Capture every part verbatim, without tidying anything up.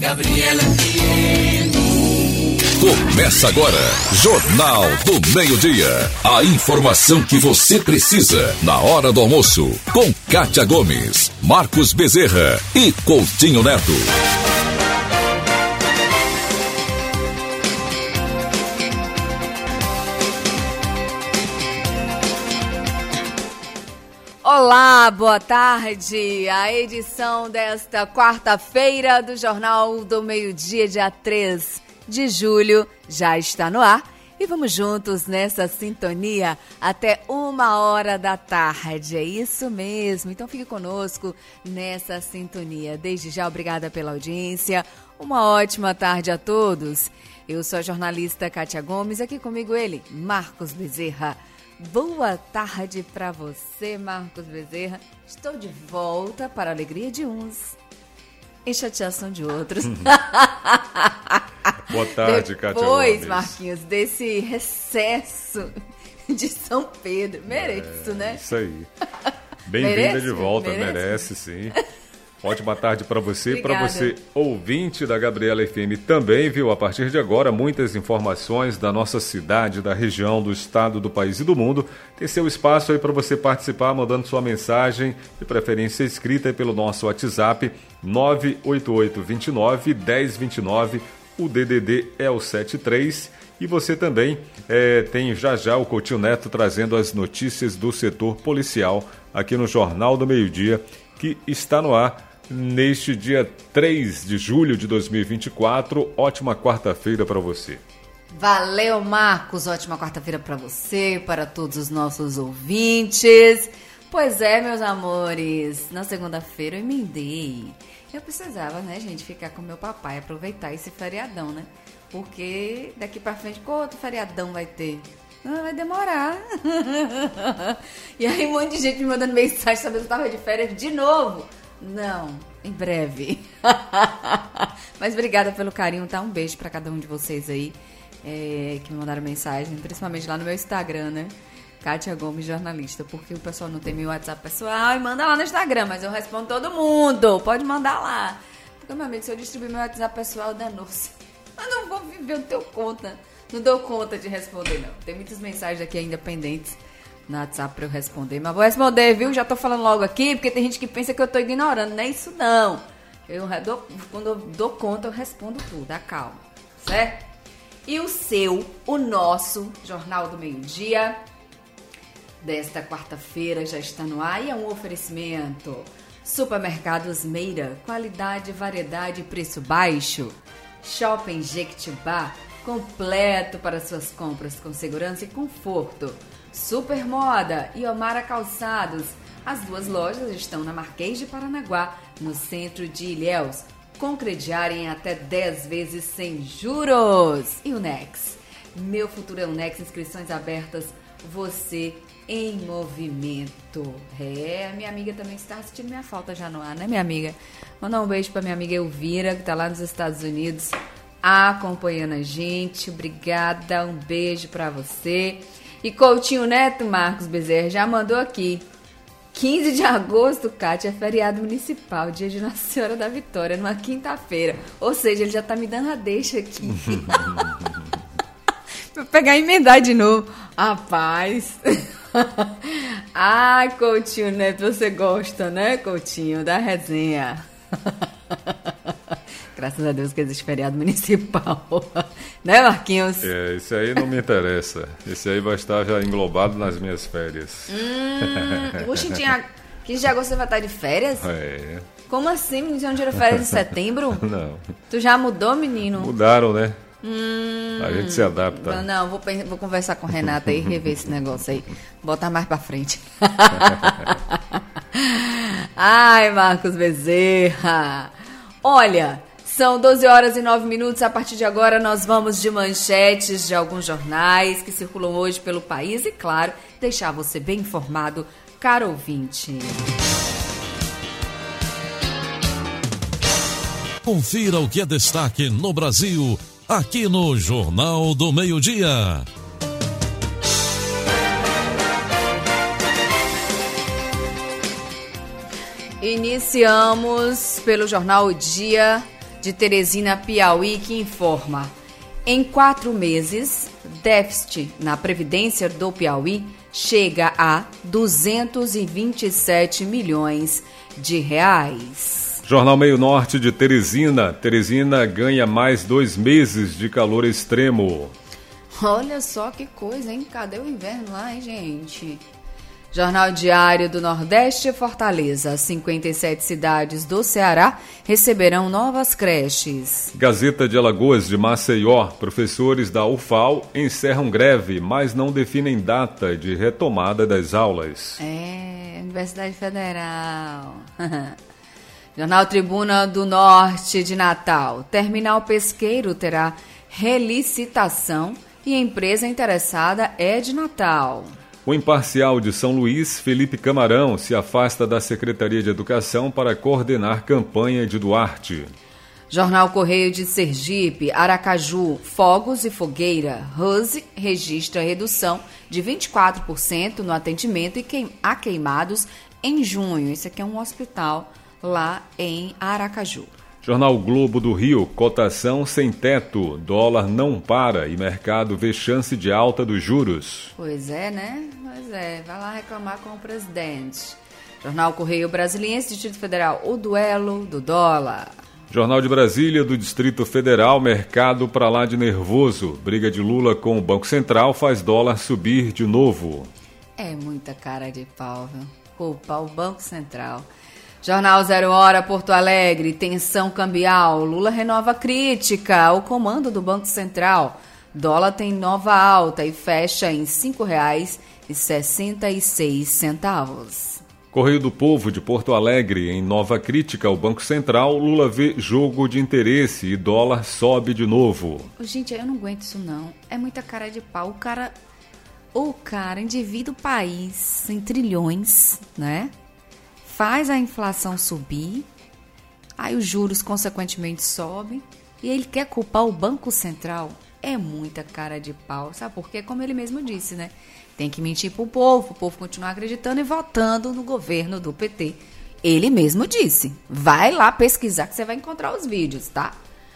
Gabriela F M. Começa agora, Jornal do Meio-Dia. A informação que você precisa na hora do almoço. Com Kátia Gomes, Marcos Bezerra e Coutinho Neto. Olá, boa tarde. A edição desta quarta-feira do Jornal do Meio-Dia, dia três de julho, já está no ar. E vamos juntos nessa sintonia até uma hora da tarde. É isso mesmo. Então fique conosco nessa sintonia. Desde já, obrigada pela audiência. Uma ótima tarde a todos. Eu sou a jornalista Kátia Gomes. Aqui comigo ele, Marcos Bezerra. Boa tarde para você, Marcos Bezerra. Estou de volta para a alegria de uns e chateação de outros. Boa tarde, Kátia Gomes. Depois, Marquinhos, desse recesso de São Pedro. Mereço, é, né? Isso aí. Bem-vinda de volta, merece, merece sim. Ótima tarde para você, para você ouvinte da Gabriela F M também, viu? A partir de agora, muitas informações da nossa cidade, da região, do estado, do país e do mundo. Tem seu espaço aí para você participar, mandando sua mensagem, de preferência escrita aí pelo nosso WhatsApp, nove oito oito, dois nove, um zero dois nove, o D D D é o setenta e três. E você também é, tem já já o Coutinho Neto trazendo as notícias do setor policial aqui no Jornal do Meio-Dia, que está no ar neste dia três de julho de dois mil e vinte e quatro. Ótima quarta-feira para você. Valeu, Marcos. Ótima quarta-feira para você, para todos os nossos ouvintes. Pois é, meus amores, na segunda-feira eu emendei. Eu precisava, né, gente, ficar com meu papai, aproveitar esse feriadão, né? Porque daqui para frente, qual outro feriadão vai ter? Não, vai demorar. E aí um monte de gente me mandando mensagem sabendo que eu estava de férias de novo. Não, em breve. Mas obrigada pelo carinho, tá? Um beijo pra cada um de vocês aí é, que me mandaram mensagem, principalmente lá no meu Instagram, né? Kátia Gomes, jornalista, porque o pessoal não tem meu WhatsApp pessoal e manda lá no Instagram, mas eu respondo todo mundo. Pode mandar lá. Porque, meu amigo, se eu distribuir meu WhatsApp pessoal, danou-se. Eu não vou viver o teu conta. Não dou conta de responder, não. Tem muitas mensagens aqui ainda pendentes no WhatsApp pra eu responder, mas vou responder, viu? Já tô falando logo aqui, porque tem gente que pensa que eu tô ignorando, não é isso não. Eu dou, quando eu dou conta, eu respondo tudo, acalma, certo? E o seu, o nosso Jornal do Meio-Dia desta quarta-feira já está no ar e é um oferecimento. Supermercados Meira, qualidade, variedade e preço baixo. Shopping Jequitibá, completo para suas compras com segurança e conforto. Super Moda e Omara Calçados. As duas lojas estão na Marquês de Paranaguá, no centro de Ilhéus, com crediário em até dez vezes sem juros. E o Nex. Meu Futuro é o Nex, inscrições abertas, você em movimento. É, a minha amiga também está sentindo minha falta já no ar, né, minha amiga? Mandar um beijo para minha amiga Elvira, que está lá nos Estados Unidos, acompanhando a gente. Obrigada, um beijo para você. E Coutinho Neto, Marcos Bezerra, já mandou aqui. quinze de agosto, Kátia, é feriado municipal, dia de Nossa Senhora da Vitória, numa quinta-feira. Ou seja, ele já tá me dando a deixa aqui. Vou pegar e emendar de novo. Rapaz. Ai, Coutinho Neto, você gosta, né, Coutinho, da resenha. Graças a Deus que existe feriado municipal. Né, Marquinhos? É, isso aí não me interessa. Esse aí vai estar já englobado nas minhas férias. Hum, Puxa, tinha... quinze de agosto você vai estar de férias? É. Como assim? Você não tira férias em setembro? Não. Tu já mudou, menino? Mudaram, né? Hum, a gente se adapta. Não, não vou, vou conversar com o Renato aí e rever esse negócio aí. Botar mais pra frente. Ai, Marcos Bezerra. Olha... São doze horas e nove minutos. A partir de agora nós vamos de manchetes de alguns jornais que circulam hoje pelo país e, claro, deixar você bem informado, caro ouvinte. Confira o que é destaque no Brasil, aqui no Jornal do Meio-Dia. Iniciamos pelo jornal O Dia, de Teresina, Piauí, que informa: em quatro meses, déficit na Previdência do Piauí chega a duzentos e vinte e sete milhões de reais. Jornal Meio Norte de Teresina. Teresina ganha mais dois meses de calor extremo. Olha só que coisa, hein? Cadê o inverno lá, hein, gente? Jornal Diário do Nordeste, Fortaleza. cinquenta e sete cidades do Ceará receberão novas creches. Gazeta de Alagoas de Maceió. Professores da U F A L encerram greve, mas não definem data de retomada das aulas. É, Universidade Federal. Jornal Tribuna do Norte de Natal. Terminal Pesqueiro terá relicitação e a empresa interessada é de Natal. O imparcial de São Luís, Felipe Camarão, se afasta da Secretaria de Educação para coordenar campanha de Duarte. Jornal Correio de Sergipe, Aracaju, fogos e fogueira. Rose registra redução de vinte e quatro por cento no atendimento e queim- a queimados em junho. Esse aqui é um hospital lá em Aracaju. Jornal Globo do Rio, cotação sem teto, dólar não para e mercado vê chance de alta dos juros. Pois é, né? Pois é, vai lá reclamar com o presidente. Jornal Correio Brasiliense, Distrito Federal, o duelo do dólar. Jornal de Brasília, do Distrito Federal, mercado pra lá de nervoso. Briga de Lula com o Banco Central faz dólar subir de novo. É muita cara de pau, viu? Culpar o Banco Central. Jornal Zero Hora, Porto Alegre, tensão cambial. Lula renova crítica ao comando do Banco Central. Dólar tem nova alta e fecha em cinco reais e sessenta e seis centavos. Correio do Povo de Porto Alegre, em nova crítica ao Banco Central, Lula vê jogo de interesse e dólar sobe de novo. Gente, eu não aguento isso não. É muita cara de pau. O cara, o cara endivida o país em trilhões, né? Faz a inflação subir, aí os juros consequentemente sobem e ele quer culpar o Banco Central. É muita cara de pau, sabe por quê? Como ele mesmo disse, né? Tem que mentir pro povo, o povo continuar acreditando e votando no governo do P T. Ele mesmo disse. Vai lá pesquisar que você vai encontrar os vídeos, tá?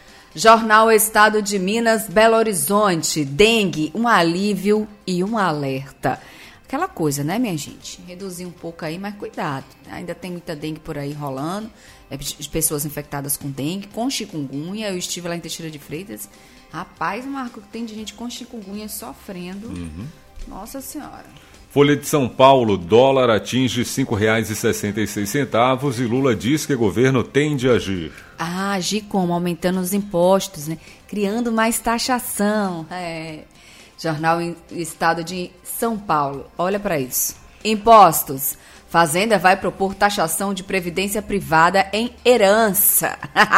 Jornal Estado de Minas, Belo Horizonte. Dengue, um alívio e um alerta. Aquela coisa, né, minha gente? Reduzir um pouco aí, mas cuidado. Ainda tem muita dengue por aí rolando. É, de pessoas infectadas com dengue, com chikungunya. Eu estive lá em Teixeira de Freitas. Rapaz, Marco, tem de gente com chikungunya sofrendo. Uhum. Nossa Senhora. Folha de São Paulo, dólar atinge cinco reais e sessenta e seis centavos e Lula diz que o governo tem de agir. Ah, agir como? Aumentando os impostos, né? Criando mais taxação. É... Jornal Estado de São Paulo. Olha para isso. Impostos. Fazenda vai propor taxação de previdência privada em herança.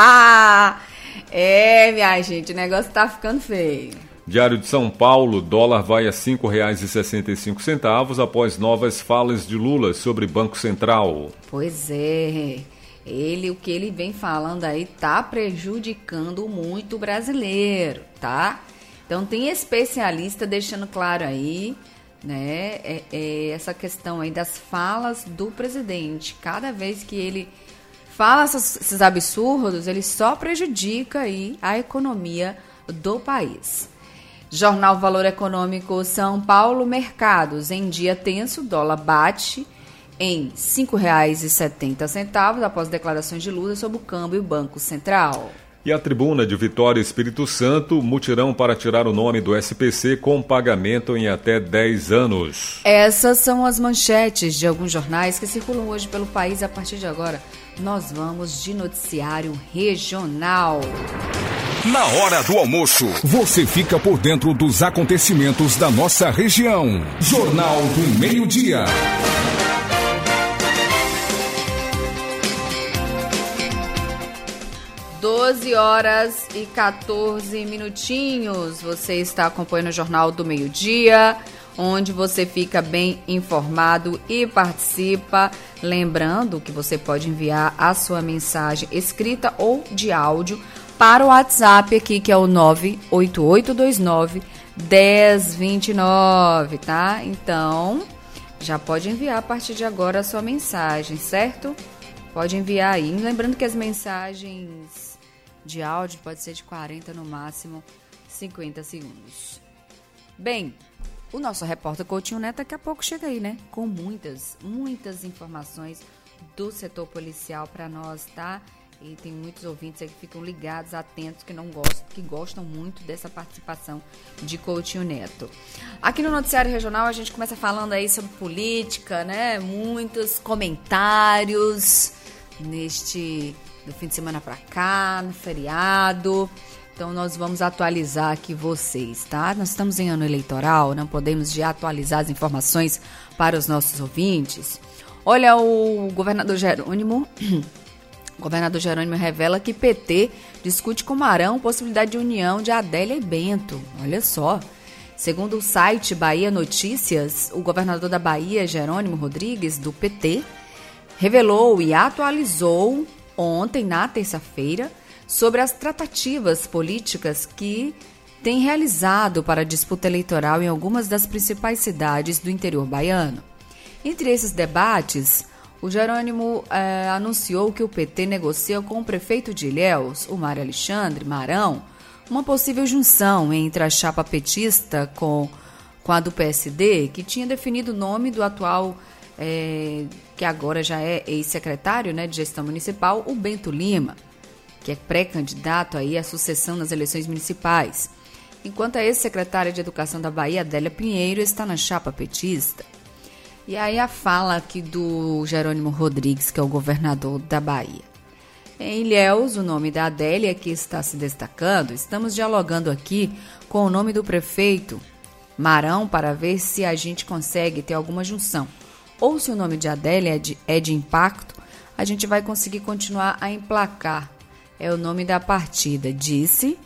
É, minha gente, o negócio tá ficando feio. Diário de São Paulo, dólar vai a cinco reais e sessenta e cinco centavos após novas falas de Lula sobre Banco Central. Pois é. Ele, o que ele vem falando aí tá prejudicando muito o brasileiro, tá? Então, tem especialista deixando claro aí, né, é, é essa questão aí das falas do presidente. Cada vez que ele fala esses, esses absurdos, ele só prejudica aí a economia do país. Jornal Valor Econômico São Paulo, mercados. Em dia tenso, dólar bate em cinco reais e setenta centavos após declarações de Lula sobre o câmbio e o Banco Central. E a Tribuna de Vitória Espírito Santo, mutirão para tirar o nome do S P C com pagamento em até dez anos. Essas são as manchetes de alguns jornais que circulam hoje pelo país. A partir de agora, nós vamos de noticiário regional. Na hora do almoço, você fica por dentro dos acontecimentos da nossa região. Jornal do Meio-Dia. doze horas e quatorze minutinhos. Você está acompanhando o Jornal do Meio-Dia, onde você fica bem informado e participa. Lembrando que você pode enviar a sua mensagem escrita ou de áudio para o WhatsApp aqui, que é o nove oito oito dois nove, um zero dois nove, tá? Então, já pode enviar a partir de agora a sua mensagem, certo? Pode enviar aí. Lembrando que as mensagens de áudio, pode ser de quarenta, no máximo cinquenta segundos. Bem, o nosso repórter Coutinho Neto daqui a pouco chega aí, né? Com muitas, muitas informações do setor policial para nós, tá? E tem muitos ouvintes aí que ficam ligados, atentos, que não gostam, que gostam muito dessa participação de Coutinho Neto. Aqui no Noticiário Regional a gente começa falando aí sobre política, né? Muitos comentários neste do fim de semana para cá, no feriado. Então nós vamos atualizar aqui vocês, tá? Nós estamos em ano eleitoral, não podemos de atualizar as informações para os nossos ouvintes. Olha, o governador Jerônimo, o governador Jerônimo revela que P T discute com Marão possibilidade de união de Adélia e Bento. Olha só. Segundo o site Bahia Notícias, o governador da Bahia, Jerônimo Rodrigues, do P T, revelou e atualizou ontem, na terça-feira, sobre as tratativas políticas que tem realizado para a disputa eleitoral em algumas das principais cidades do interior baiano. Entre esses debates, o Jerônimo eh, anunciou que o P T negocia com o prefeito de Ilhéus, o Mário Alexandre Marão, uma possível junção entre a chapa petista com, com a do P S D, que tinha definido o nome do atual, eh, que agora já é ex-secretário, né, de gestão municipal, o Bento Lima, que é pré-candidato aí à sucessão nas eleições municipais, enquanto a ex-secretária de Educação da Bahia, Adélia Pinheiro, está na chapa petista. E aí a fala aqui do Jerônimo Rodrigues, que é o governador da Bahia. Em Ilhéus, o nome da Adélia que está se destacando, estamos dialogando aqui com o nome do prefeito Marão para ver se a gente consegue ter alguma junção. Ou se o nome de Adélia é de, é de impacto, a gente vai conseguir continuar a emplacar. É o nome da partida, disse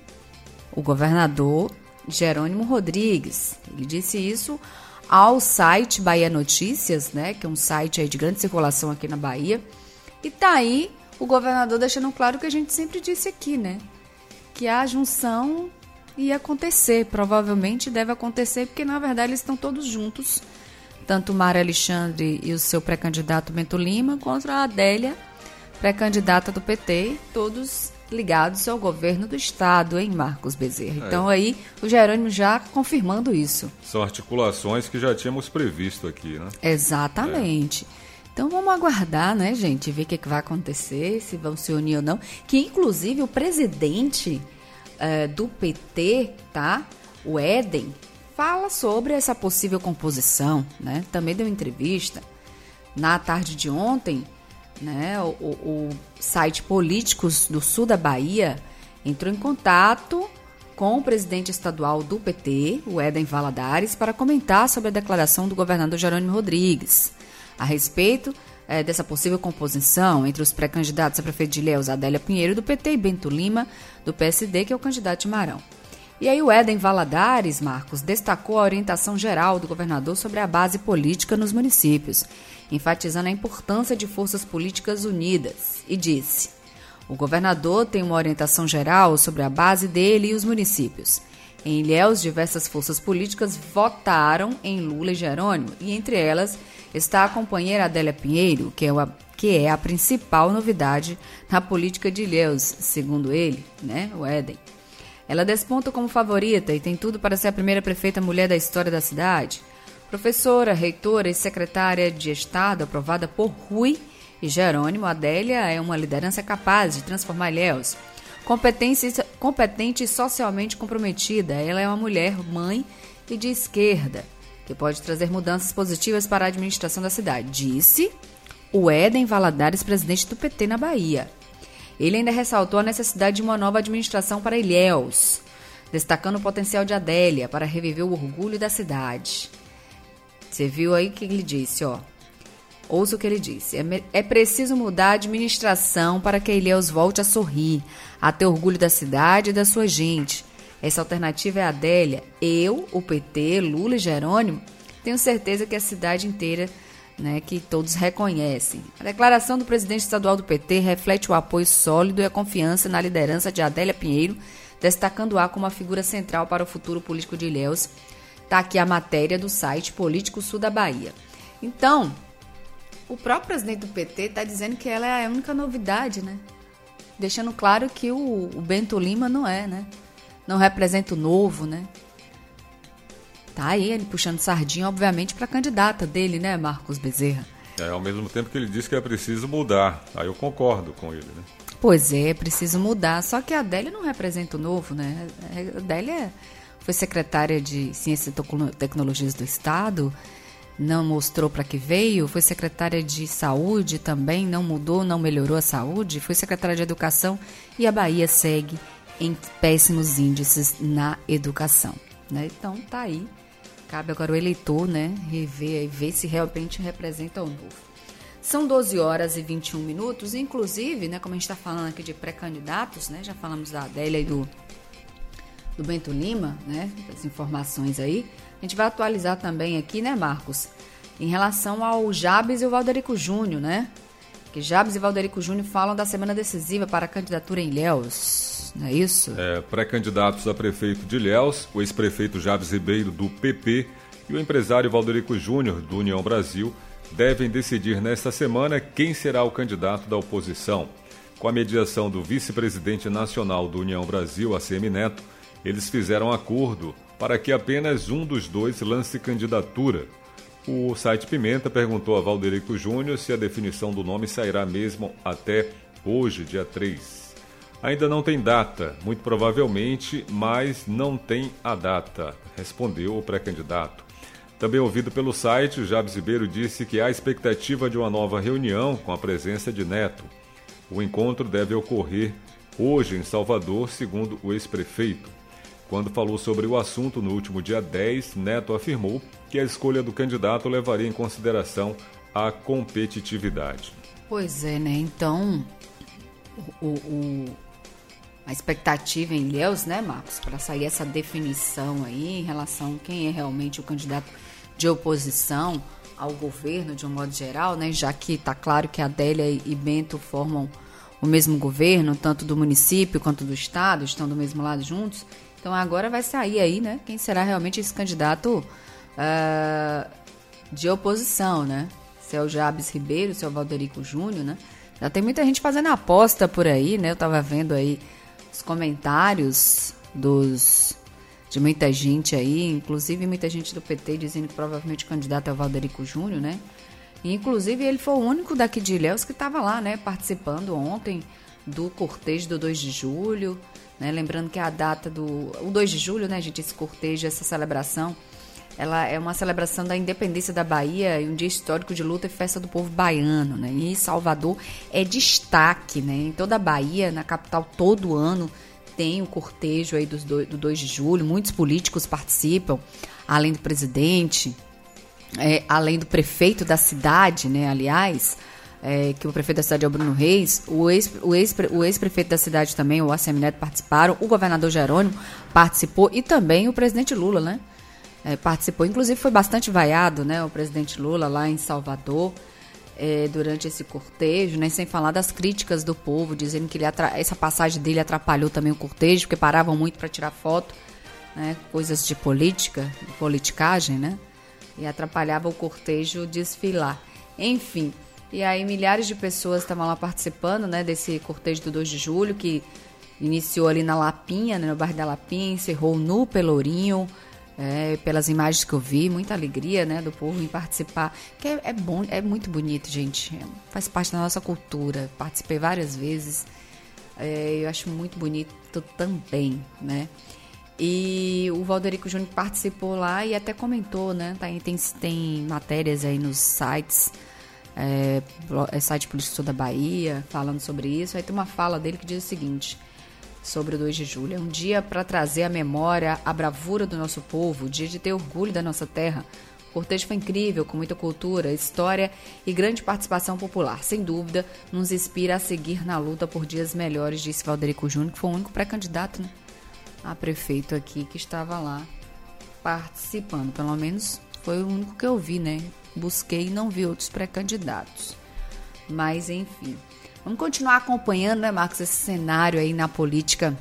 o governador Jerônimo Rodrigues. Ele disse isso ao site Bahia Notícias, né, que é um site aí de grande circulação aqui na Bahia. E tá aí o governador deixando claro o que a gente sempre disse aqui, né, que a junção ia acontecer, provavelmente deve acontecer, porque na verdade eles estão todos juntos, tanto o Mário Alexandre e o seu pré-candidato Bento Lima, contra a Adélia, pré-candidata do P T, todos ligados ao governo do estado, hein, Marcos Bezerra? É. Então aí o Jerônimo já confirmando isso. São articulações que já tínhamos previsto aqui, né? Exatamente. É. Então vamos aguardar, né, gente, ver o que, que vai acontecer, se vão se unir ou não. Que inclusive o presidente uh, do P T, tá, o Éden, fala sobre essa possível composição, né? Também deu entrevista na tarde de ontem. Né, o, o site Políticos do Sul da Bahia entrou em contato com o presidente estadual do P T, o Éden Valadares, para comentar sobre a declaração do governador Jerônimo Rodrigues a respeito é, dessa possível composição entre os pré-candidatos a prefeito de Ilhéus, Adélia Pinheiro, do P T, e Bento Lima, do P S D, que é o candidato de Marão. E aí o Éden Valadares, Marcos, destacou a orientação geral do governador sobre a base política nos municípios, enfatizando a importância de forças políticas unidas, e disse: o governador tem uma orientação geral sobre a base dele e os municípios. Em Ilhéus, diversas forças políticas votaram em Lula e Jerônimo, e entre elas está a companheira Adélia Pinheiro, que é, a, que é a principal novidade na política de Ilhéus, segundo ele, né, o Éden. Ela desponta como favorita e tem tudo para ser a primeira prefeita mulher da história da cidade. Professora, reitora e secretária de Estado aprovada por Rui e Jerônimo, Adélia é uma liderança capaz de transformar Ilhéus. Competente, competente e socialmente comprometida, ela é uma mulher, mãe e de esquerda, que pode trazer mudanças positivas para a administração da cidade, disse o Éden Valadares, presidente do P T na Bahia. Ele ainda ressaltou a necessidade de uma nova administração para Ilhéus, destacando o potencial de Adélia para reviver o orgulho da cidade. Você viu aí o que ele disse, ó. Ouça o que ele disse. É, é preciso mudar a administração para que Ilhéus volte a sorrir, a ter orgulho da cidade e da sua gente. Essa alternativa é a Adélia. Eu, o P T, Lula e Jerônimo, tenho certeza que a cidade inteira, né, que todos reconhecem. A declaração do presidente estadual do P T reflete o apoio sólido e a confiança na liderança de Adélia Pinheiro, destacando-a como uma figura central para o futuro político de Ilhéus. Está aqui a matéria do site Político Sul da Bahia. Então, o próprio presidente do P T está dizendo que ela é a única novidade, né? deixando claro que o, o Bento Lima não é, né? Não representa o novo, né? Tá aí ele puxando sardinha, obviamente, para a candidata dele, né, Marcos Bezerra? É, ao mesmo tempo que ele diz que é preciso mudar. Aí eu concordo com ele, né? Pois é, é preciso mudar. Só que a Adélia não representa o novo, né? A Adélia foi secretária de Ciência e Tecnologias do Estado, não mostrou para que veio. Foi secretária de Saúde também, não mudou, não melhorou a saúde. Foi secretária de Educação e a Bahia segue em péssimos índices na educação, né? Então tá aí. Cabe agora o eleitor, né, rever e ver se realmente representa o novo. São doze horas e vinte e um minutos, inclusive, né, como a gente está falando aqui de pré-candidatos, né, já falamos da Adélia e do, do Bento Lima, né, as informações aí. A gente vai atualizar também aqui, né, Marcos, em relação ao Jabes e o Valderico Júnior, né, que Jabes e Valderico Júnior falam da semana decisiva para a candidatura em Ilhéus. Não é isso? É, pré-candidatos a prefeito de Ilhéus, o ex-prefeito Jabes Ribeiro, do P P, e o empresário Valderico Júnior, do União Brasil, devem decidir nesta semana quem será o candidato da oposição. Com a mediação do vice-presidente nacional do União Brasil, A C M Neto, eles fizeram acordo para que apenas um dos dois lance candidatura. O site Pimenta perguntou a Valderico Júnior se a definição do nome sairá mesmo até hoje, dia três. Ainda não tem data, muito provavelmente, mas não tem a data, respondeu o pré-candidato. Também ouvido pelo site, o Jabes Ribeiro disse que há expectativa de uma nova reunião com a presença de Neto. O encontro deve ocorrer hoje em Salvador, segundo o ex-prefeito. Quando falou sobre o assunto no último dia dez, Neto afirmou que a escolha do candidato levaria em consideração a competitividade. Pois é, né? Então, o... o... a expectativa em Ilhéus, né, Marcos, para sair essa definição aí em relação a quem é realmente o candidato de oposição ao governo, de um modo geral, né, já que está claro que Adélia e Bento formam o mesmo governo, tanto do município quanto do estado, estão do mesmo lado juntos. Então agora vai sair aí, né, quem será realmente esse candidato uh, de oposição, né, se é o Jabes Ribeiro, se é o Valderico Júnior, né. Já tem muita gente fazendo aposta por aí, né, eu estava vendo aí os comentários dos, de muita gente aí, inclusive muita gente do P T dizendo que provavelmente o candidato é o Valderico Júnior, né? E, inclusive ele foi o único daqui de Ilhéus que estava lá, né, participando ontem do cortejo do dois de julho, né? Lembrando que a data do... o dois de julho, né, gente, esse cortejo, essa celebração, ela é uma celebração da independência da Bahia e um dia histórico de luta e festa do povo baiano, né? E Salvador é destaque, né? Em toda a Bahia, na capital, todo ano tem o cortejo aí dos do, do dois de julho. Muitos políticos participam, além do presidente, é, além do prefeito da cidade, né? Aliás, é, que o prefeito da cidade é o Bruno Reis, o, ex, o, ex, o ex-prefeito da cidade também, o A C M Neto, participaram, o governador Jerônimo participou e também o presidente Lula, né? É, participou, inclusive foi bastante vaiado, né, o presidente Lula lá em Salvador é, durante esse cortejo, né, sem falar das críticas do povo, dizendo que ele atra- essa passagem dele atrapalhou também o cortejo, porque paravam muito para tirar foto, né, coisas de política, de politicagem, né, e atrapalhava o cortejo desfilar. Enfim, e aí milhares de pessoas estavam lá participando, né, desse cortejo do dois de julho, que iniciou ali na Lapinha, né, no bairro da Lapinha, encerrou no Pelourinho. É, pelas imagens que eu vi, muita alegria, né, do povo em participar, que é, é bom, é muito bonito, gente, é, faz parte da nossa cultura, participei várias vezes, é, eu acho muito bonito também, né, e o Valderico Júnior participou lá e até comentou, né, tá, tem, tem matérias aí nos sites, é, é site Político da Bahia, falando sobre isso, aí tem uma fala dele que diz o seguinte... sobre o dois de julho. É um dia para trazer à memória a bravura do nosso povo, dia de ter orgulho da nossa terra. O cortejo foi incrível, com muita cultura, história e grande participação popular. Sem dúvida, nos inspira a seguir na luta por dias melhores, disse Valderico Júnior, que foi o único pré-candidato, né, a prefeito aqui que estava lá participando. Pelo menos foi o único que eu vi, né? Busquei e não vi outros pré-candidatos. Mas, enfim... Vamos continuar acompanhando, né, Marcos, esse cenário aí na política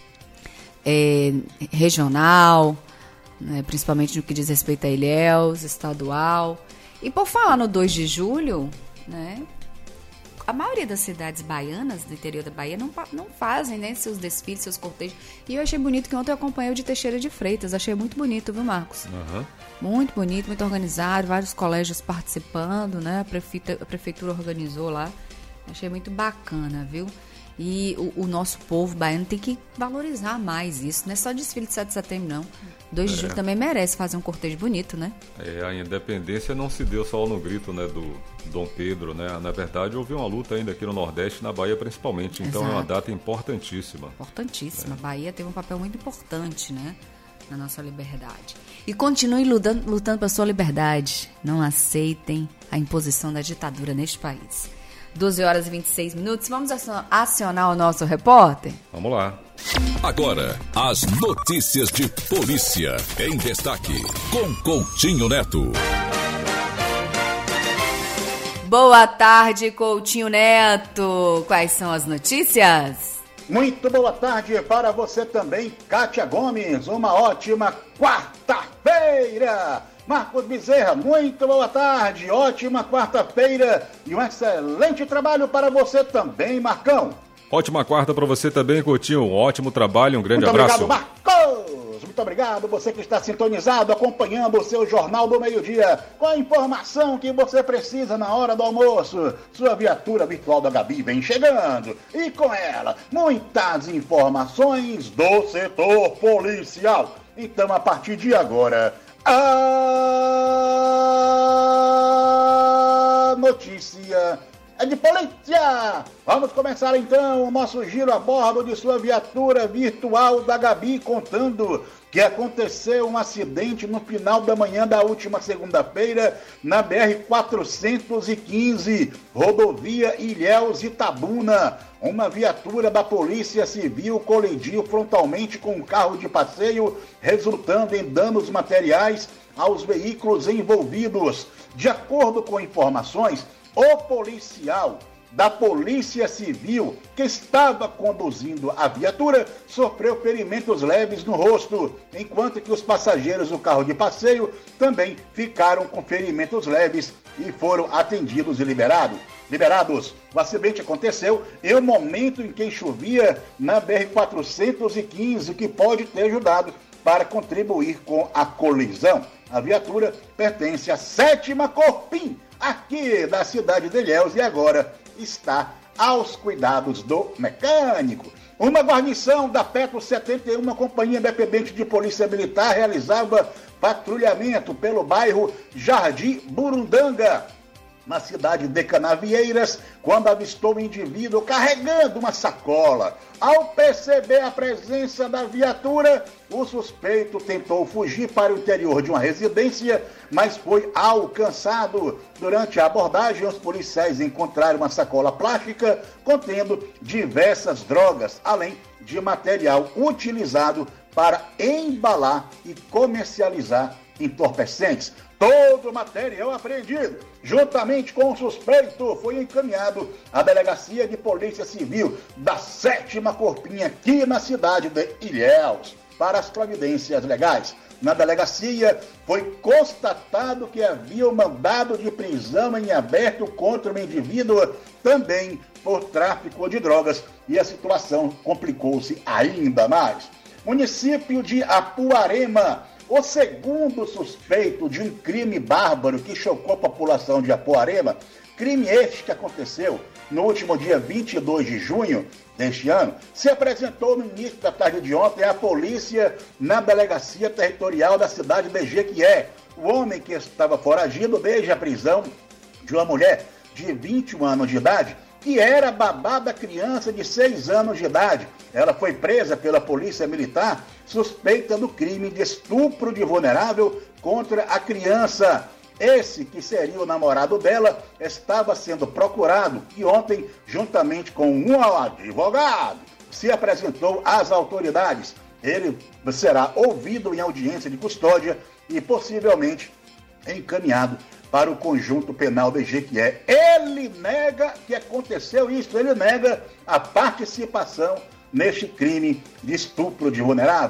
é, regional, né, principalmente no que diz respeito a Ilhéus, estadual. E por falar no dois de julho, né, a maioria das cidades baianas, do interior da Bahia, não, não fazem, né, seus desfiles, seus cortejos. E eu achei bonito que ontem eu acompanhei o de Teixeira de Freitas. Achei muito bonito, viu, Marcos? Uhum. Muito bonito, muito organizado, vários colégios participando, né? A, prefeita, a prefeitura organizou lá. Achei muito bacana, viu? E o, o nosso povo baiano tem que valorizar mais isso. Não é só desfile de sete de setembro, não. dois de julho também merece fazer um cortejo bonito, né? É, a independência não se deu só no grito, né, do Dom Pedro, né? Na verdade, houve uma luta ainda aqui no Nordeste, na Bahia principalmente. Então Exato. É uma data importantíssima. Importantíssima. É. A Bahia teve um papel muito importante, né? Na nossa liberdade. E continue lutando, lutando pela sua liberdade. Não aceitem a imposição da ditadura neste país. doze horas e vinte e seis minutos. Vamos acionar o nosso repórter? Vamos lá. Agora, as notícias de polícia em destaque, com Coutinho Neto. Boa tarde, Coutinho Neto. Quais são as notícias? Muito boa tarde para você também, Kátia Gomes. Uma ótima quarta-feira. Marcos Bezerra, muito boa tarde, ótima quarta-feira e um excelente trabalho para você também, Marcão. Ótima quarta para você também, Coutinho, um ótimo trabalho, um grande muito abraço. Muito obrigado, Marcos, muito obrigado, você que está sintonizado, acompanhando o seu Jornal do Meio-Dia, com a informação que você precisa na hora do almoço. Sua viatura virtual da Gabi vem chegando, e com ela, muitas informações do setor policial. Então, a partir de agora... A notícia é de polícia. Vamos começar então o nosso giro a bordo de sua viatura virtual da Gabi, contando que aconteceu um acidente no final da manhã da última segunda-feira na B R quatrocentos e quinze, rodovia Ilhéus-Itabuna. Uma viatura da Polícia Civil colidiu frontalmente com um carro de passeio, resultando em danos materiais aos veículos envolvidos. De acordo com informações, o policial da Polícia Civil que estava conduzindo a viatura sofreu ferimentos leves no rosto, enquanto que os passageiros do carro de passeio também ficaram com ferimentos leves e foram atendidos e liberados. Liberados. O acidente aconteceu em um momento em que chovia na B R quatrocentos e quinze, o que pode ter ajudado para contribuir com a colisão. A viatura pertence à sétima Corpim, aqui da cidade de Ilhéus, e agora está aos cuidados do mecânico. Uma guarnição da Petro setenta e um, uma companhia independente de polícia militar, realizava patrulhamento pelo bairro Jardim Burundanga, na cidade de Canavieiras, quando avistou um indivíduo carregando uma sacola. Ao perceber a presença da viatura, o suspeito tentou fugir para o interior de uma residência, mas foi alcançado. Durante a abordagem, os policiais encontraram uma sacola plástica contendo diversas drogas, além de material utilizado para embalar e comercializar entorpecentes. Todo o material apreendido, juntamente com o suspeito, foi encaminhado à Delegacia de Polícia Civil da sétima Corpinha, aqui na cidade de Ilhéus, para as providências legais. Na delegacia, foi constatado que havia um mandado de prisão em aberto contra um indivíduo, também por tráfico de drogas, e a situação complicou-se ainda mais. Município de Apuarema. O segundo suspeito de um crime bárbaro que chocou a população de Apuarema, crime este que aconteceu no último dia vinte e dois de junho deste ano, se apresentou no início da tarde de ontem à polícia na delegacia territorial da cidade de Jequié. O homem que estava foragido desde a prisão de uma mulher de vinte e um anos de idade, que era babá da criança de seis anos de idade. Ela foi presa pela polícia militar, suspeita do crime de estupro de vulnerável contra a criança. Esse, que seria o namorado dela, estava sendo procurado e ontem, juntamente com um advogado, se apresentou às autoridades. Ele será ouvido em audiência de custódia e possivelmente encaminhado para o conjunto penal de Jequié. Ele nega que aconteceu isso, ele nega a participação neste crime de estupro de vulnerável.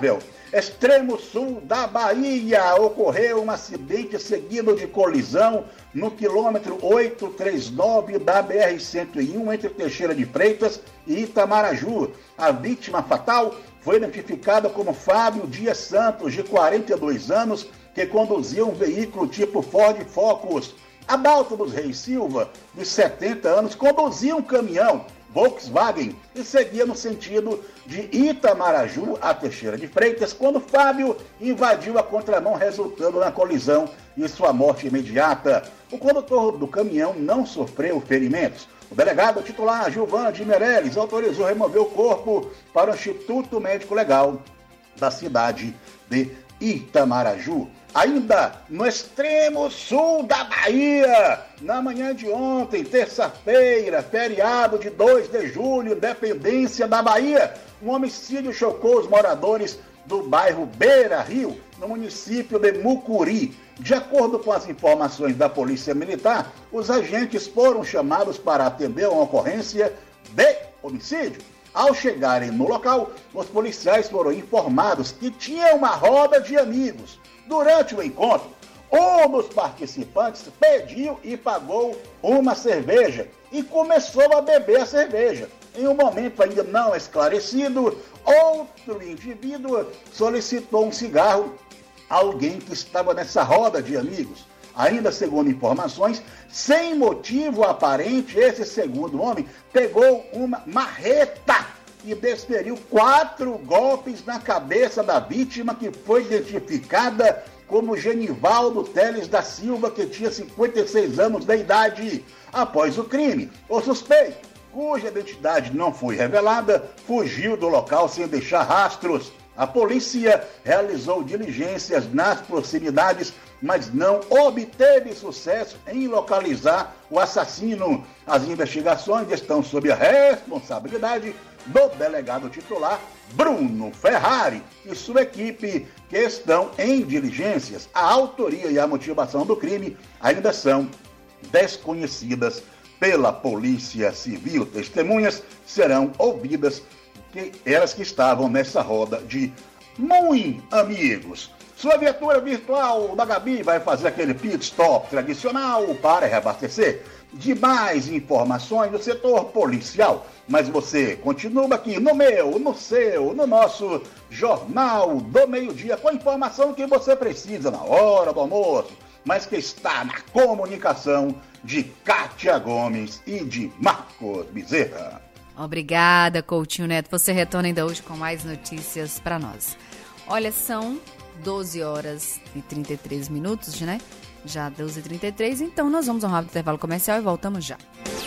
Extremo sul da Bahia, ocorreu um acidente seguido de colisão no quilômetro oitocentos e trinta e nove da B R cento e um, entre Teixeira de Freitas e Itamaraju. A vítima fatal foi identificada como Fábio Dias Santos, de quarenta e dois anos, que conduzia um veículo tipo Ford Focus. Adalto dos Reis Silva, de setenta anos, conduzia um caminhão Volkswagen e seguia no sentido de Itamaraju a Teixeira de Freitas, quando Fábio invadiu a contramão, resultando na colisão e sua morte imediata. O condutor do caminhão não sofreu ferimentos. O delegado titular, Gilvan de Meirelles, autorizou remover o corpo para o Instituto Médico Legal da cidade de Itamaraju. Ainda no extremo sul da Bahia, na manhã de ontem, terça-feira, feriado de dois de julho, independência da Bahia, um homicídio chocou os moradores do bairro Beira Rio, no município de Mucuri. De acordo com as informações da Polícia Militar, os agentes foram chamados para atender uma ocorrência de homicídio. Ao chegarem no local, os policiais foram informados que tinha uma roda de amigos. Durante o encontro, um dos participantes pediu e pagou uma cerveja e começou a beber a cerveja. Em um momento ainda não esclarecido, outro indivíduo solicitou um cigarro a alguém que estava nessa roda de amigos. Ainda segundo informações, sem motivo aparente, esse segundo homem pegou uma marreta e desferiu quatro golpes na cabeça da vítima, que foi identificada como Genivaldo Teles da Silva, que tinha cinquenta e seis anos de idade. Após o crime, o suspeito, cuja identidade não foi revelada, fugiu do local sem deixar rastros. A polícia realizou diligências nas proximidades, mas não obteve sucesso em localizar o assassino. As investigações estão sob a responsabilidade do delegado titular Bruno Ferrari e sua equipe, que estão em diligências. A autoria e a motivação do crime ainda são desconhecidas pela Polícia Civil. Testemunhas serão ouvidas, que elas que estavam nessa roda de muito amigos. Sua viatura virtual da Gabi vai fazer aquele pit stop tradicional para reabastecer. De mais informações do setor policial, mas você continua aqui no meu, no seu, no nosso Jornal do Meio-Dia, com a informação que você precisa na hora do almoço, mas que está na comunicação de Kátia Gomes e de Marcos Bezerra. Obrigada, Coutinho Neto. Você retorna ainda hoje com mais notícias para nós. Olha, são doze horas e trinta e três minutos, né? Já doze e trinta e três, então nós vamos a um rápido intervalo comercial e voltamos já.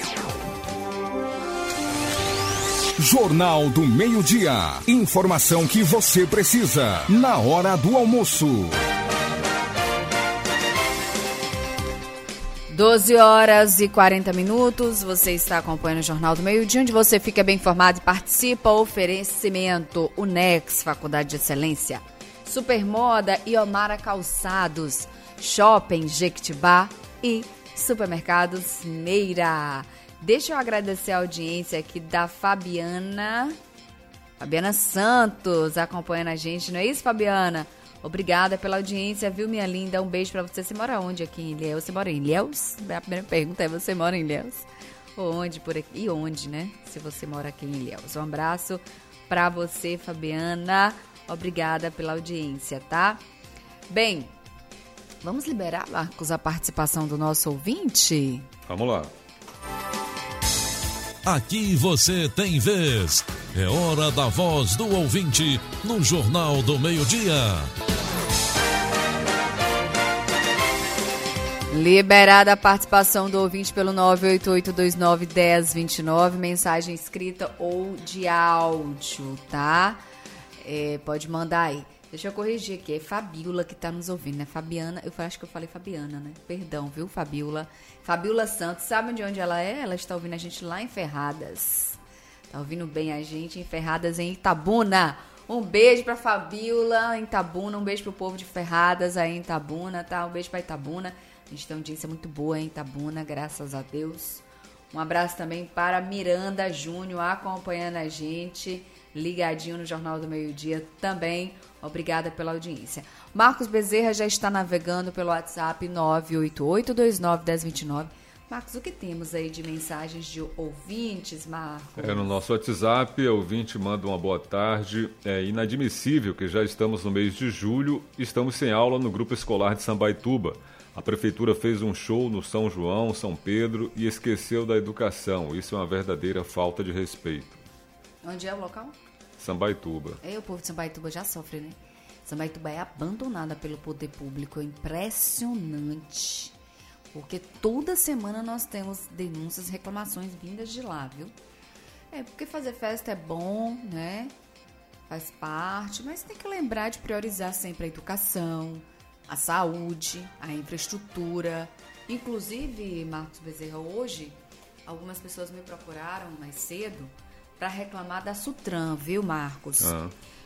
Jornal do Meio-Dia. Informação que você precisa na hora do almoço. doze horas e quarenta minutos, você está acompanhando o Jornal do Meio-Dia, onde você fica bem informado e participa. Oferecimento Unex, Faculdade de Excelência, Supermoda e Omara Calçados, Shopping Jequitibá e Supermercados Meira. Deixa eu agradecer a audiência aqui da Fabiana, Fabiana Santos, acompanhando a gente, não é isso, Fabiana? Obrigada pela audiência, viu, minha linda? Um beijo pra você. Você mora onde aqui em Ilhéus? Você mora em Ilhéus? A primeira pergunta é, você mora em Ilhéus? Ou onde por aqui? E onde, né? Se você mora aqui em Ilhéus. Um abraço pra você, Fabiana. Obrigada pela audiência, tá? Bem, vamos liberar, Marcos, a participação do nosso ouvinte? Vamos lá. Aqui você tem vez. É hora da voz do ouvinte no Jornal do Meio-Dia. Liberada a participação do ouvinte pelo nove oito oito dois nove um zero dois nove, mensagem escrita ou de áudio, tá? É, pode mandar aí. Deixa eu corrigir aqui, é Fabiola que tá nos ouvindo, né? Fabiana, eu acho que eu falei Fabiana, né? Perdão, viu, Fabiola? Fabiola Santos, sabe de onde ela é? Ela está ouvindo a gente lá em Ferradas. Tá ouvindo bem a gente em Ferradas, em Itabuna. Um beijo pra Fabiola em Itabuna, um beijo pro povo de Ferradas aí em Itabuna, tá? Um beijo pra Itabuna. A gente tem uma audiência muito boa em Itabuna, graças a Deus. Um abraço também para Miranda Júnior acompanhando a gente ligadinho no Jornal do Meio-Dia também. Obrigada pela audiência. Marcos Bezerra já está navegando pelo WhatsApp nove oito oito, dois nove, um zero dois nove. Marcos, o que temos aí de mensagens de ouvintes, Marcos? É, no nosso WhatsApp, o ouvinte manda uma boa tarde. É inadmissível que já estamos no mês de julho, estamos sem aula no grupo escolar de Sambaituba. A prefeitura fez um show no São João, São Pedro e esqueceu da educação. Isso é uma verdadeira falta de respeito. Onde é o local? Sambaituba. É, o povo de Sambaituba já sofre, né? Sambaituba é abandonada pelo poder público, é impressionante. Porque toda semana nós temos denúncias, reclamações vindas de lá, viu? É, porque fazer festa é bom, né? Faz parte, mas tem que lembrar de priorizar sempre a educação, a saúde, a infraestrutura. Inclusive, Marcos Bezerra, hoje, algumas pessoas me procuraram mais cedo para reclamar da Sutran, viu, Marcos? Ah.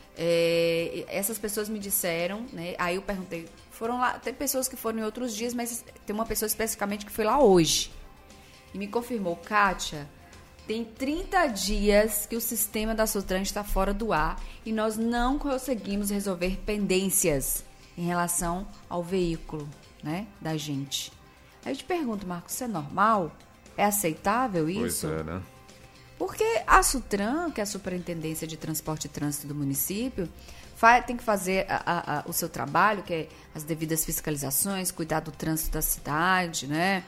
É, essas pessoas me disseram, né? Aí eu perguntei, foram lá, tem pessoas que foram em outros dias, mas tem uma pessoa especificamente que foi lá hoje. E me confirmou, Kátia, tem trinta dias que o sistema da Sutran está fora do ar e nós não conseguimos resolver pendências em relação ao veículo, né, da gente. Aí eu te pergunto, Marcos, isso é normal? É aceitável isso? Pois é, né? Porque a Sutran, que é a Superintendência de Transporte e Trânsito do município, faz, tem que fazer a, a, a, o seu trabalho, que é as devidas fiscalizações, cuidar do trânsito da cidade, né?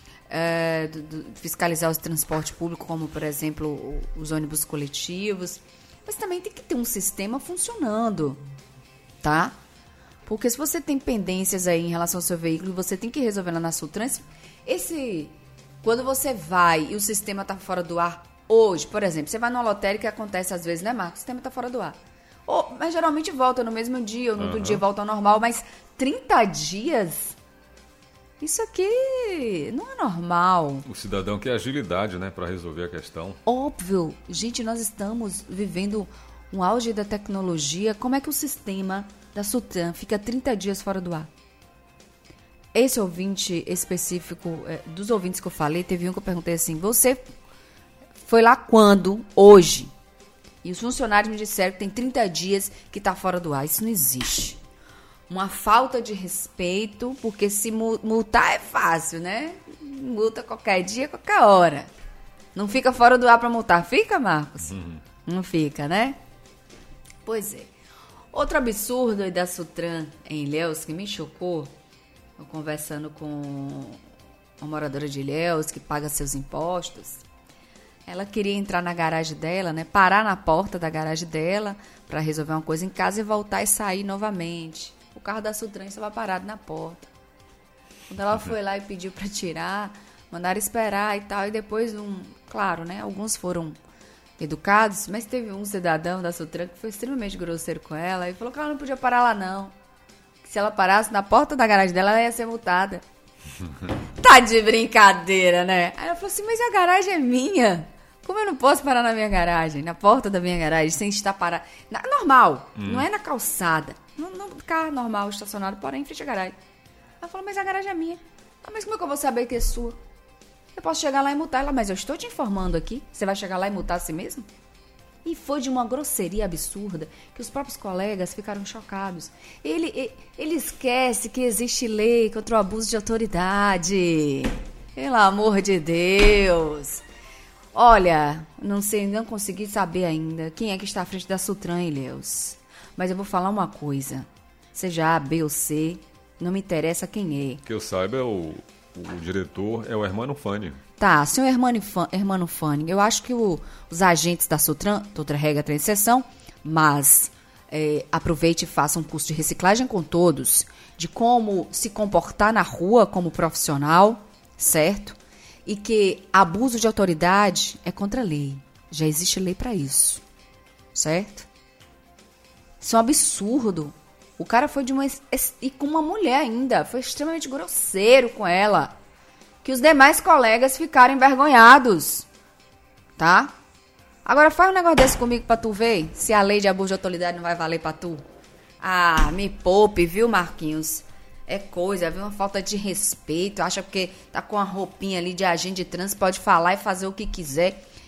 É, do, do, fiscalizar o transporte público, como, por exemplo, o, os ônibus coletivos. Mas também tem que ter um sistema funcionando, tá? Porque se você tem pendências aí em relação ao seu veículo e você tem que resolver lá na Sutran, esse, quando você vai e o sistema está fora do ar, hoje, por exemplo, você vai numa lotérica que acontece às vezes, né, Marcos? O sistema está fora do ar. Ou, mas geralmente volta no mesmo dia, ou no outro Uhum. dia volta ao normal, mas trinta dias? Isso aqui não é normal. O cidadão quer agilidade, né, para resolver a questão. Óbvio. Gente, nós estamos vivendo um auge da tecnologia. Como é que o sistema da Sutran fica trinta dias fora do ar? Esse ouvinte específico, é, dos ouvintes que eu falei, teve um que eu perguntei assim, você foi lá quando? Hoje. E os funcionários me disseram que tem trinta dias que está fora do ar. Isso não existe. Uma falta de respeito, porque se multar é fácil, né? Multa qualquer dia, qualquer hora. Não fica fora do ar para multar. Fica, Marcos? Uhum. Não fica, né? Pois é. Outro absurdo aí da Sutran em Ilhéus que me chocou, eu conversando com uma moradora de Ilhéus que paga seus impostos. Ela queria entrar na garagem dela, né? Parar na porta da garagem dela para resolver uma coisa em casa e voltar e sair novamente. O carro da Sutran estava parado na porta. Quando ela foi lá e pediu para tirar, mandaram esperar e tal. E depois, um, claro, né? Alguns foram educados, mas teve um cidadão da Sutran que foi extremamente grosseiro com ela e falou que ela não podia parar lá, não. Que se ela parasse na porta da garagem dela, ela ia ser multada. Tá de brincadeira, né? Aí ela falou assim, mas a garagem é minha. Como eu não posso parar na minha garagem, na porta da minha garagem, sem estar parado? Na, normal, hum. não é na calçada. No, no carro normal, estacionado, porém, em frente à garagem. Ela falou, mas a garagem é minha. Ah, mas como é que eu vou saber que é sua? Eu posso chegar lá e multar ela, mas eu estou te informando aqui. Você vai chegar lá e multar a si mesmo? E foi de uma grosseria absurda que os próprios colegas ficaram chocados. Ele, ele, ele esquece que existe lei contra o abuso de autoridade. Pelo amor de Deus. Olha, não sei, não consegui saber ainda quem é que está à frente da Sutran, Ilhéus. Mas eu vou falar uma coisa. Seja A, B ou C, não me interessa quem é. Que eu saiba, o, o diretor é o Hermano Fani. Tá, senhor Hermano, Hermano Fani, eu acho que o, os agentes da Sutran, toda regra tem exceção, mas é, aproveite e faça um curso de reciclagem com todos, de como se comportar na rua como profissional, certo? E que abuso de autoridade é contra a lei. Já existe lei para isso, certo? Isso é um absurdo. O cara foi de uma... E com uma mulher ainda. Foi extremamente grosseiro com ela. Que os demais colegas ficaram envergonhados. Tá? Agora faz um negócio desse comigo pra tu ver se a lei de abuso de autoridade não vai valer pra tu. Ah, me poupe, viu, Marquinhos? É coisa, viu? Uma falta de respeito. Acha porque tá com a roupinha ali de agente de trânsito, pode falar e fazer o que quiser.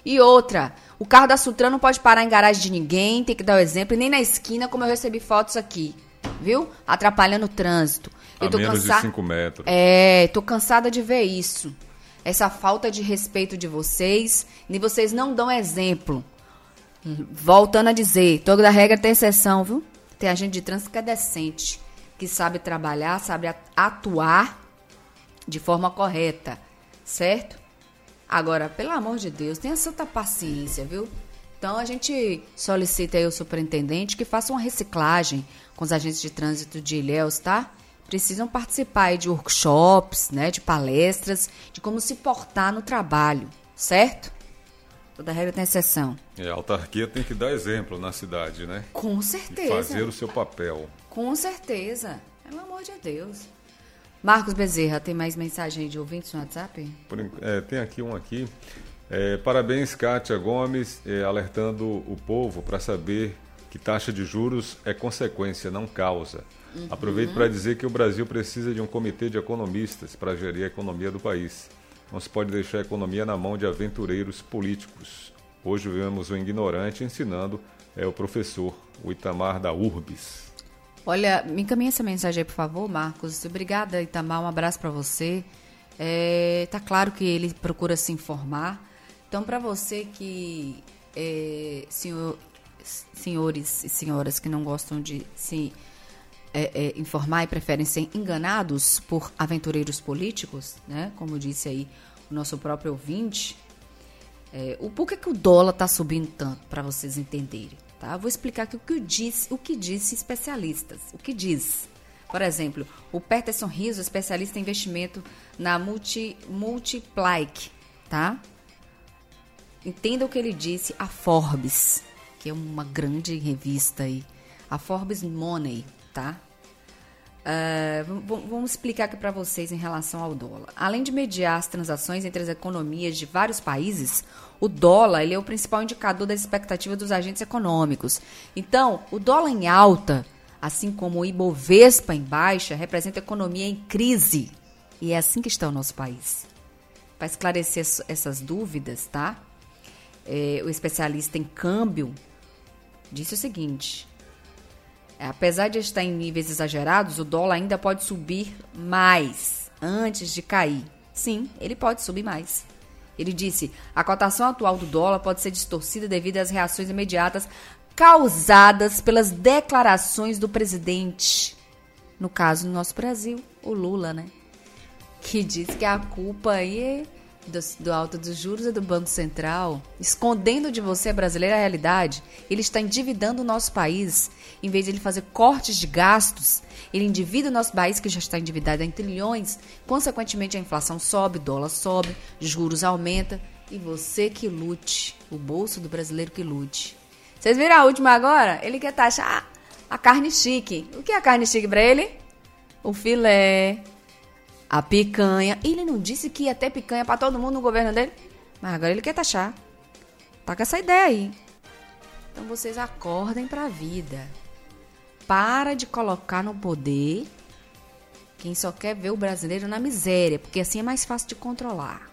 E outra, o carro da Sutran não pode parar em garagem de ninguém, tem que dar o exemplo, e nem na esquina, como eu recebi fotos aqui, viu? Atrapalhando o trânsito. Eu a tô menos cansa... de cinco metros. É, tô cansada de ver isso. Essa falta de respeito de vocês, e vocês não dão exemplo. Voltando a dizer, toda regra tem exceção, viu? Tem agente de trânsito que é decente, que sabe trabalhar, sabe atuar de forma correta, certo? Agora, pelo amor de Deus, tenha santa paciência, viu? Então, a gente solicita aí ao superintendente que faça uma reciclagem com os agentes de trânsito de Ilhéus, tá? Precisam participar aí de workshops, né, de palestras, de como se portar no trabalho, certo? Toda regra tem exceção. É, a autarquia tem que dar exemplo na cidade, né? Com certeza. E fazer o seu papel. Com certeza. Pelo amor de Deus. Marcos Bezerra, tem mais mensagem aí de ouvintes no WhatsApp? Por, é, tem aqui um aqui. É, parabéns, Kátia Gomes, é, alertando o povo para saber que taxa de juros é consequência, não causa. Uhum. Aproveito para dizer que o Brasil precisa de um comitê de economistas para gerir a economia do país. Não se pode deixar a economia na mão de aventureiros políticos. Hoje vemos o ignorante ensinando é, o professor, o Itamar da Urbis. Olha, me encaminha essa mensagem aí, por favor, Marcos. Obrigada, Itamar. Um abraço para você. É, tá claro que ele procura se informar. Então, para você que, é, senhor, senhores e senhoras que não gostam de se é, é, informar e preferem ser enganados por aventureiros políticos, né? Como disse aí o nosso próprio ouvinte, é, o por que, que o dólar está subindo tanto, para vocês entenderem, tá? Eu vou explicar aqui o que disse, o que disse especialistas, o que diz. Por exemplo, o Peterson Rizzo, especialista em investimento na Multi, Multiplique, tá? Entenda o que ele disse a Forbes, que é uma grande revista aí, a Forbes Money, tá? Uh, vamos explicar aqui para vocês em relação ao dólar. Além de mediar as transações entre as economias de vários países, o dólar ele é o principal indicador das expectativas dos agentes econômicos. Então, o dólar em alta, assim como o Ibovespa em baixa, representa a economia em crise. E é assim que está o nosso país. Para esclarecer essas dúvidas, tá? É, o especialista em câmbio disse o seguinte: apesar de estar em níveis exagerados, o dólar ainda pode subir mais antes de cair. Sim, ele pode subir mais. Ele disse: a cotação atual do dólar pode ser distorcida devido às reações imediatas causadas pelas declarações do presidente. No caso, no nosso Brasil, o Lula, né? Que diz que a culpa aí é do, do alto dos juros é do Banco Central, escondendo de você, brasileiro, a realidade. Ele está endividando o nosso país. Em vez de ele fazer cortes de gastos, ele endivida o nosso país, que já está endividado em trilhões. Consequentemente, a inflação sobe, o dólar sobe, juros aumenta. E você que lute, o bolso do brasileiro que lute. Vocês viram a última agora? Ele quer taxar a carne chique. O que é a carne chique para ele? O filé, a picanha. Ele não disse que ia ter picanha para todo mundo no governo dele? Mas agora ele quer taxar. Tá com essa ideia aí. Então vocês acordem para a vida. Para de colocar no poder quem só quer ver o brasileiro na miséria, porque assim é mais fácil de controlar.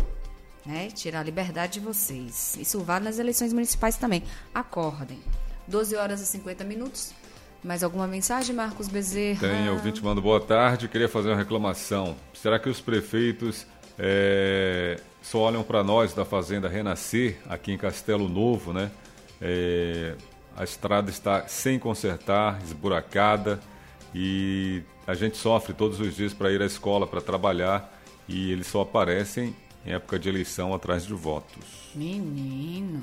Né? Tirar a liberdade de vocês. Isso vale nas eleições municipais também. Acordem. doze horas e cinquenta minutos. Mais alguma mensagem, Marcos Bezerra? Tem, ouvinte manda boa tarde. Queria fazer uma reclamação. Será que os prefeitos é, só olham para nós da Fazenda Renascer, aqui em Castelo Novo, né? É, a estrada está sem consertar, esburacada, e a gente sofre todos os dias para ir à escola, para trabalhar, e eles só aparecem em época de eleição atrás de votos. Menino,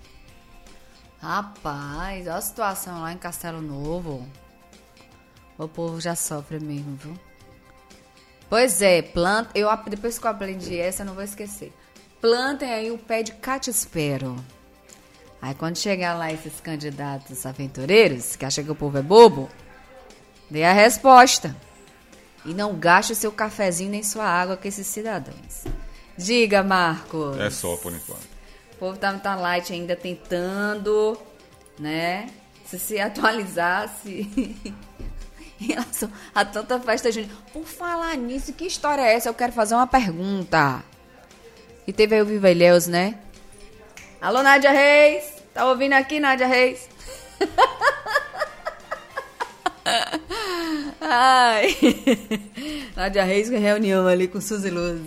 rapaz, olha a situação lá em Castelo Novo. O povo já sofre mesmo, viu? Pois é, planta. Eu, depois que eu aprendi essa, eu não vou esquecer. Plantem aí o pé de catispero. Aí quando chegar lá esses candidatos aventureiros, que acham que o povo é bobo, dê a resposta. E não gaste o seu cafezinho nem sua água com esses cidadãos. Diga, Marcos. É só por enquanto. O povo tá no tá light ainda tentando, né? Se se atualizar, se... em relação a tanta festa junina. Por falar nisso, que história é essa? Eu quero fazer uma pergunta. E teve aí o Viva Ilhéus, né? Alô, Nádia Reis? Tá ouvindo aqui, Nádia Reis? Ai. Nádia Reis com reunião ali com Suzy Luz.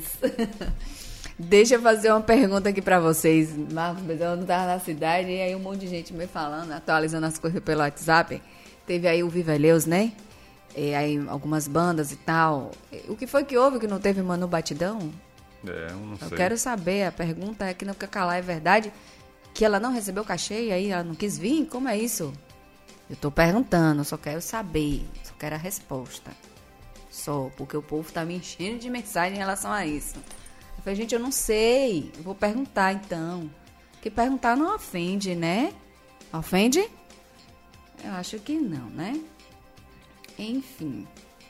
Deixa eu fazer uma pergunta aqui pra vocês. Marcos Bezerra não tava na cidade e aí um monte de gente me falando, atualizando as coisas pelo WhatsApp. Teve aí o Viva Eleus, né? E aí algumas bandas e tal. O que foi que houve que não teve Manu Batidão? É, eu não sei. Eu quero saber. A pergunta é que não quer calar, é verdade? Que ela não recebeu cachê e aí ela não quis vir? Como é isso? Eu tô perguntando, só quero saber. Só quero a resposta. Só, porque o povo tá me enchendo de mensagem em relação a isso. Eu falei, gente, eu não sei. Eu vou perguntar então. Porque perguntar não ofende, né? Ofende? Eu acho que não, né? Enfim.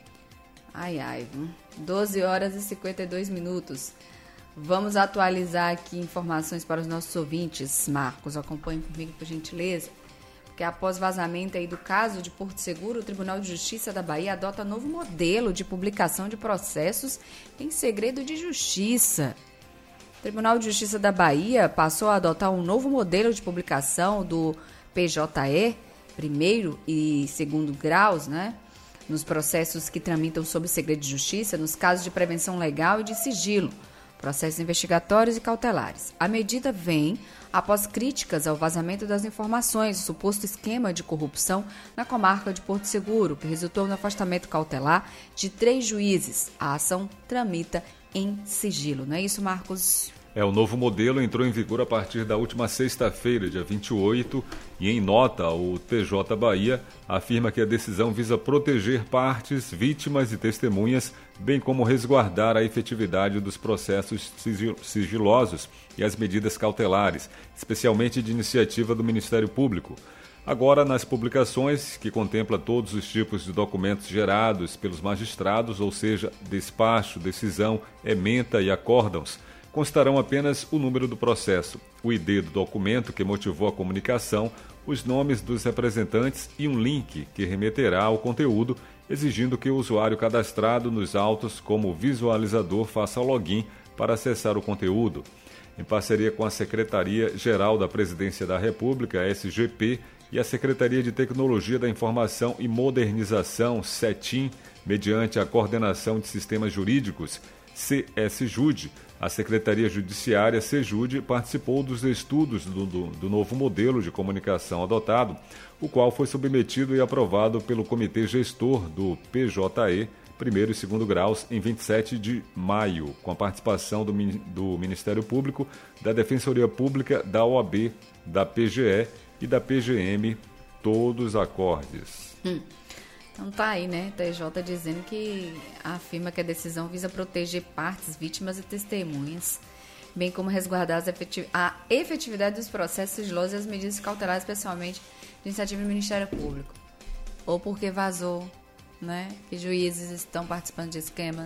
Ai, ai. doze horas e cinquenta e dois minutos. Vamos atualizar aqui informações para os nossos ouvintes. Marcos, acompanhe comigo, por gentileza. Porque após vazamento aí do caso de Porto Seguro, o Tribunal de Justiça da Bahia adota novo modelo de publicação de processos em segredo de justiça. O Tribunal de Justiça da Bahia passou a adotar um novo modelo de publicação do P J E, primeiro e segundo graus, né? Nos processos que tramitam sob segredo de justiça, nos casos de prevenção legal e de sigilo, processos investigatórios e cautelares. A medida vem após críticas ao vazamento das informações do suposto esquema de corrupção na comarca de Porto Seguro, que resultou no afastamento cautelar de três juízes. A ação tramita em sigilo. Não é isso, Marcos? É, o novo modelo entrou em vigor a partir da última sexta-feira, dia vinte e oito, e em nota, o T J Bahia afirma que a decisão visa proteger partes, vítimas e testemunhas, bem como resguardar a efetividade dos processos sigilosos e as medidas cautelares, especialmente de iniciativa do Ministério Público. Agora, nas publicações, que contempla todos os tipos de documentos gerados pelos magistrados, ou seja, despacho, decisão, ementa e acórdãos, constarão apenas o número do processo, o I D do documento que motivou a comunicação, os nomes dos representantes e um link que remeterá ao conteúdo, exigindo que o usuário cadastrado nos autos como visualizador faça o login para acessar o conteúdo. Em parceria com a Secretaria-Geral da Presidência da República, a S G P, e a Secretaria de Tecnologia da Informação e Modernização, CETIM, mediante a Coordenação de Sistemas Jurídicos, C S J U D, a Secretaria Judiciária, SEJUD, participou dos estudos do, do, do novo modelo de comunicação adotado, o qual foi submetido e aprovado pelo Comitê Gestor do P J E, primeiro e segundo graus, em vinte e sete de maio, com a participação do, do Ministério Público, da Defensoria Pública, da O A B, da P G E e da P G M, todos acordes. Hum. Então tá aí, né? T J dizendo que afirma que a decisão visa proteger partes, vítimas e testemunhas, bem como resguardar as efetiv- a efetividade dos processos sigilosos e as medidas cautelares, especialmente de iniciativa do Ministério Público. Ou porque vazou, né? Que juízes estão participando de esquemas.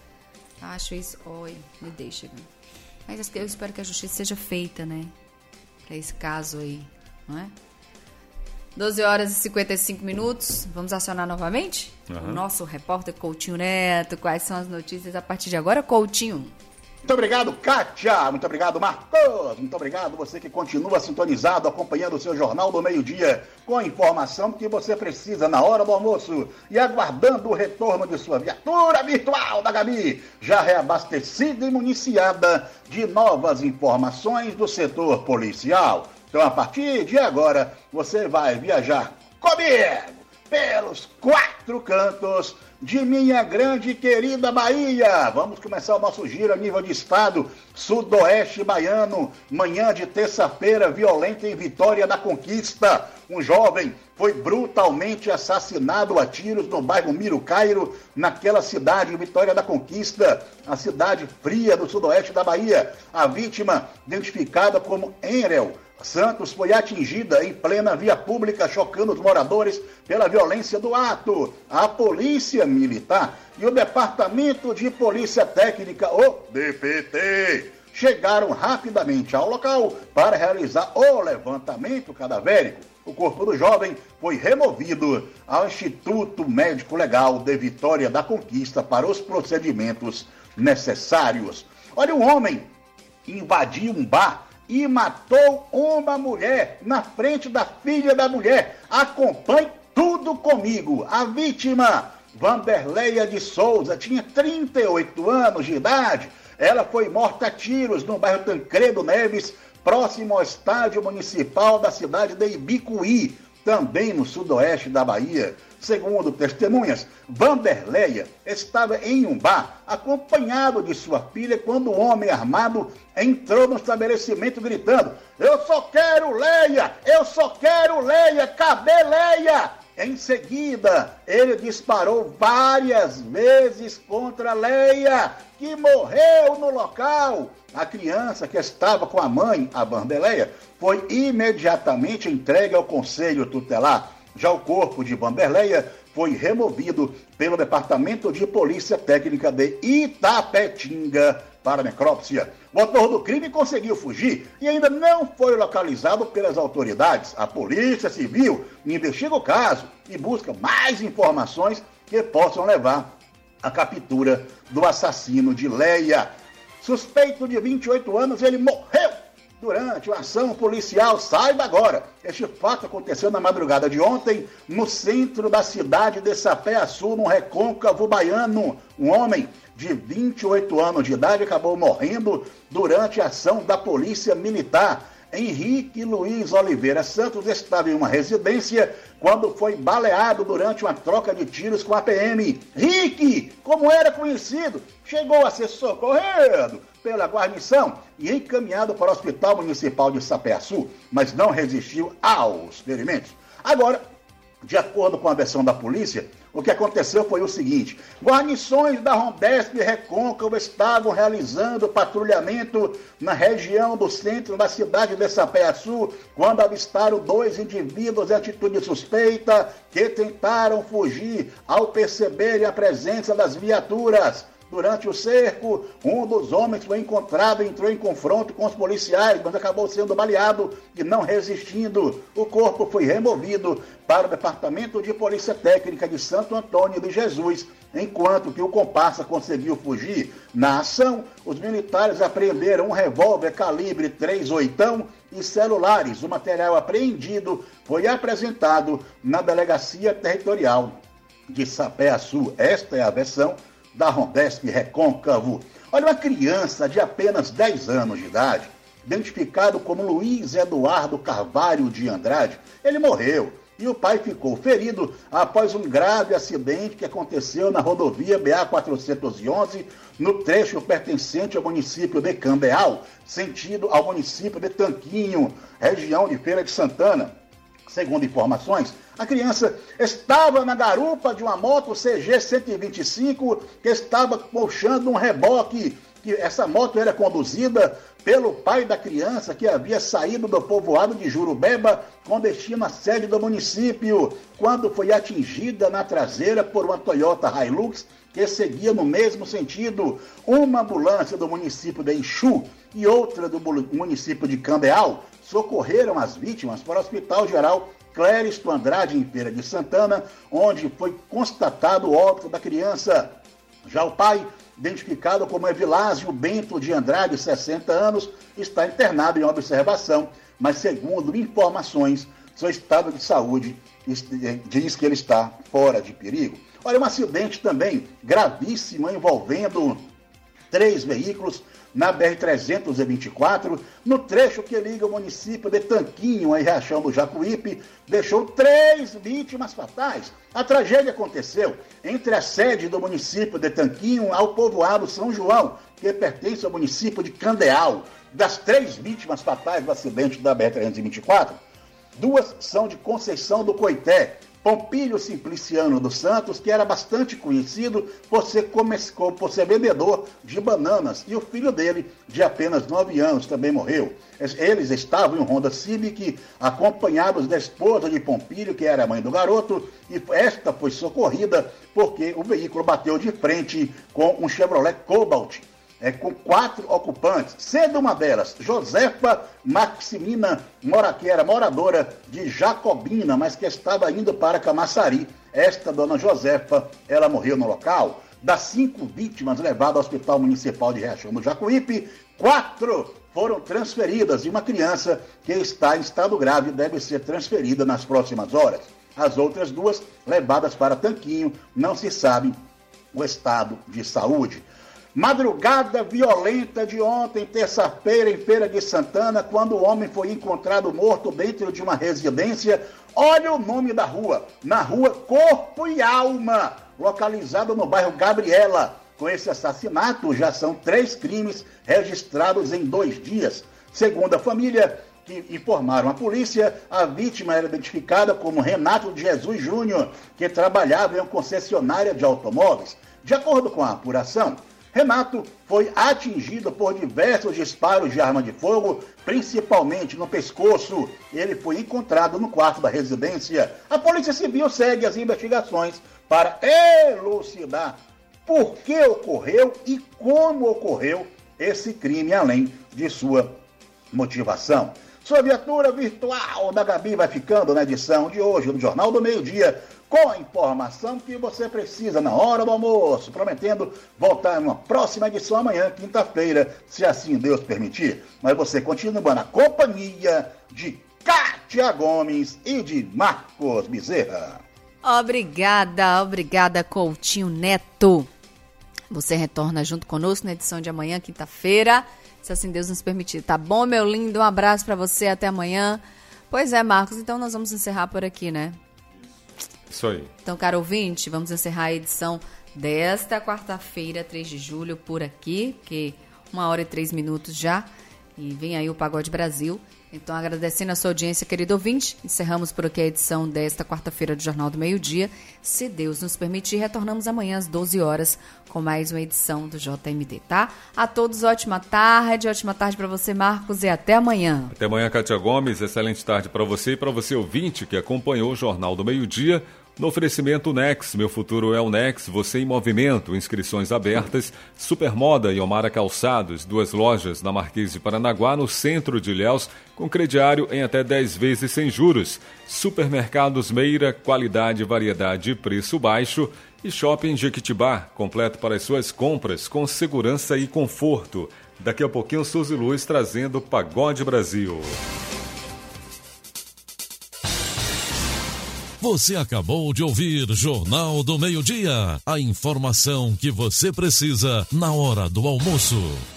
Acho isso... Oi, me deixa. Mas eu espero que a justiça seja feita, né? Pra esse caso aí, não é? doze horas e cinquenta e cinco minutos. Vamos acionar novamente? Uhum. O nosso repórter Coutinho Neto. Quais são as notícias a partir de agora, Coutinho? Muito obrigado, Kátia. Muito obrigado, Marcos. Muito obrigado você que continua sintonizado, acompanhando o seu Jornal do Meio-Dia, com a informação que você precisa na hora do almoço e aguardando o retorno de sua viatura virtual da Gabi, já reabastecida e municiada de novas informações do setor policial. Então, a partir de agora, você vai viajar comigo pelos quatro cantos de minha grande e querida Bahia. Vamos começar o nosso giro a nível de estado, sudoeste baiano, manhã de terça-feira violenta em Vitória da Conquista. Um jovem foi brutalmente assassinado a tiros no bairro Mirucairo, naquela cidade, Vitória da Conquista, a cidade fria do sudoeste da Bahia. A vítima, identificada como Enrel Santos, foi atingida em plena via pública, chocando os moradores pela violência do ato. A Polícia Militar e o Departamento de Polícia Técnica, o D P T, chegaram rapidamente ao local para realizar o levantamento cadavérico. O corpo do jovem foi removido ao Instituto Médico Legal de Vitória da Conquista para os procedimentos necessários. Olha, um homem invadiu um bar e matou uma mulher na frente da filha da mulher. Acompanhe tudo comigo. A vítima, Vanderleia de Souza, tinha trinta e oito anos de idade. Ela foi morta a tiros no bairro Tancredo Neves, próximo ao estádio municipal da cidade de Ibicuí, também no sudoeste da Bahia. Segundo testemunhas, Vanderleia estava em um bar, acompanhado de sua filha, quando um homem armado entrou no estabelecimento gritando: "Eu só quero Leia! Eu só quero Leia! Cadê Leia?" Em seguida, ele disparou várias vezes contra Leia, que morreu no local. A criança, que estava com a mãe, a Vanderleia, foi imediatamente entregue ao Conselho Tutelar. Já o corpo de Vanderleia foi removido pelo Departamento de Polícia Técnica de Itapetinga para necrópsia. O autor do crime conseguiu fugir e ainda não foi localizado pelas autoridades. A Polícia Civil investiga o caso e busca mais informações que possam levar à captura do assassino de Leia. Suspeito de vinte e oito anos, ele morreu durante uma ação policial. Saiba agora, este fato aconteceu na madrugada de ontem, no centro da cidade de Sapé-Açu, no Recôncavo Baiano. Um homem de vinte e oito anos de idade acabou morrendo durante a ação da Polícia Militar. Henrique Luiz Oliveira Santos estava em uma residência quando foi baleado durante uma troca de tiros com a P M. Rick, como era conhecido, chegou a ser socorrido pela guarnição e encaminhado para o Hospital Municipal de Sapé-Açu, mas não resistiu aos ferimentos. Agora, de acordo com a versão da polícia, o que aconteceu foi o seguinte: guarnições da Rondesp e Recôncavo estavam realizando patrulhamento na região do centro da cidade de Sapé-Açu quando avistaram dois indivíduos em atitude suspeita que tentaram fugir ao perceberem a presença das viaturas. Durante o cerco, um dos homens foi encontrado e entrou em confronto com os policiais, mas acabou sendo baleado e não resistindo. O corpo foi removido para o Departamento de Polícia Técnica de Santo Antônio de Jesus, enquanto que o comparsa conseguiu fugir. Na ação, os militares apreenderam um revólver calibre três oitão e celulares. O material apreendido foi apresentado na Delegacia Territorial de Sapé-Açu. Esta é a versão da Rondesp Recôncavo. Olha, uma criança de apenas dez anos de idade, identificado como Luiz Eduardo Carvalho de Andrade, ele morreu e o pai ficou ferido após um grave acidente que aconteceu na rodovia B A quatrocentos e onze, no trecho pertencente ao município de Cambeal, sentido ao município de Tanquinho, região de Feira de Santana. Segundo informações, a criança estava na garupa de uma moto C G cento e vinte e cinco que estava puxando um reboque. Que essa moto era conduzida pelo pai da criança, que havia saído do povoado de Jurubeba com destino à sede do município, quando foi atingida na traseira por uma Toyota Hilux que seguia no mesmo sentido. Uma ambulância do município de Exu e outra do município de Cambeal socorreram as vítimas para o Hospital Geral Cléristo Andrade, em Feira de Santana, onde foi constatado o óbito da criança. Já o pai, identificado como Evilásio Bento de Andrade, sessenta anos, está internado em observação, mas segundo informações, seu estado de saúde diz que ele está fora de perigo. Olha, um acidente também gravíssimo envolvendo três veículos na B R trezentos e vinte e quatro, no trecho que liga o município de Tanquinho a Riachão do Jacuípe, deixou três vítimas fatais. A tragédia aconteceu entre a sede do município de Tanquinho ao povoado São João, que pertence ao município de Candeal. Das três vítimas fatais do acidente da B R trezentos e vinte e quatro, duas são de Conceição do Coité. Pompílio Simpliciano dos Santos, que era bastante conhecido por ser, por ser vendedor de bananas, e o filho dele, de apenas nove anos, também morreu. Eles estavam em um Honda Civic, acompanhados da esposa de Pompílio, que era a mãe do garoto, e esta foi socorrida porque o veículo bateu de frente com um Chevrolet Cobalt, É, com quatro ocupantes, sendo uma delas Josefa Maximina, mora, que era moradora de Jacobina, mas que estava indo para Camaçari. Esta dona Josefa, ela morreu no local. Das cinco vítimas levadas ao Hospital Municipal de Riachão do Jacuípe, quatro foram transferidas e uma criança que está em estado grave deve ser transferida nas próximas horas. As outras duas, levadas para Tanquinho, não se sabe o estado de saúde. Madrugada violenta de ontem, terça-feira, em Feira de Santana, quando o homem foi encontrado morto dentro de uma residência. Olha o nome da rua, na rua Corpo e Alma, localizada no bairro Gabriela. Com esse assassinato, já são três crimes registrados em dois dias. Segundo a família, que informaram a polícia, a vítima era identificada como Renato de Jesus Júnior, que trabalhava em uma concessionária de automóveis. De acordo com a apuração, Renato foi atingido por diversos disparos de arma de fogo, principalmente no pescoço. Ele foi encontrado no quarto da residência. A Polícia Civil segue as investigações para elucidar por que ocorreu e como ocorreu esse crime, além de sua motivação. Sua viatura virtual da Gabi vai ficando na edição de hoje do Jornal do Meio-Dia, com a informação que você precisa na hora do almoço, prometendo voltar numa próxima edição amanhã, quinta-feira, se assim Deus permitir. Mas você continua na companhia de Kátia Gomes e de Marcos Bezerra. Obrigada, obrigada, Coutinho Neto. Você retorna junto conosco na edição de amanhã, quinta-feira, se assim Deus nos permitir. Tá bom, meu lindo? Um abraço pra você, até amanhã. Pois é, Marcos, então nós vamos encerrar por aqui, né? Isso aí. Então, caro ouvinte, vamos encerrar a edição desta quarta-feira, três de julho, por aqui, que uma hora e três minutos já, e vem aí o Pagode Brasil. Então, agradecendo a sua audiência, querido ouvinte, encerramos por aqui a edição desta quarta-feira do Jornal do Meio-Dia. Se Deus nos permitir, retornamos amanhã às doze horas com mais uma edição do J M D, tá? A todos, ótima tarde, ótima tarde para você, Marcos, e até amanhã. Até amanhã, Kátia Gomes, excelente tarde para você e para você, ouvinte, que acompanhou o Jornal do Meio-Dia. No oferecimento Nex, meu futuro é o Nex, você em movimento, inscrições abertas, Supermoda e Omara Calçados, duas lojas na Marquês de Paranaguá, no centro de Ilhéus, com crediário em até dez vezes sem juros. Supermercados Meira, qualidade, variedade e preço baixo. E Shopping Jequitibá, completo para as suas compras, com segurança e conforto. Daqui a pouquinho, Suzy Luz trazendo Pagode Brasil. Você acabou de ouvir Jornal do Meio-Dia. A informação que você precisa na hora do almoço.